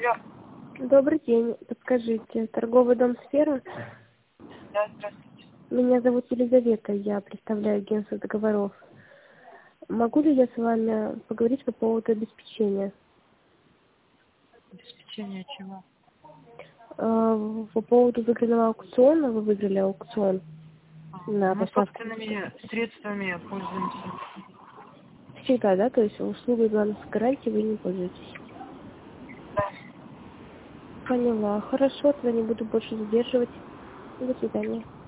Алло. Добрый день. Подскажите, торговый дом «Сфера»? Да, здравствуйте. Меня зовут Елизавета, я представляю агентство договоров. Могу ли я с вами поговорить по поводу обеспечения? Обеспечение чего? По поводу выигранного аукциона, вы выиграли аукцион на Мы поставку. собственными средствами пользуемся. Всегда, да? То есть услугой главной гарантии вы не пользуетесь? Да. Поняла. Хорошо, тогда не буду больше задерживать. До свидания.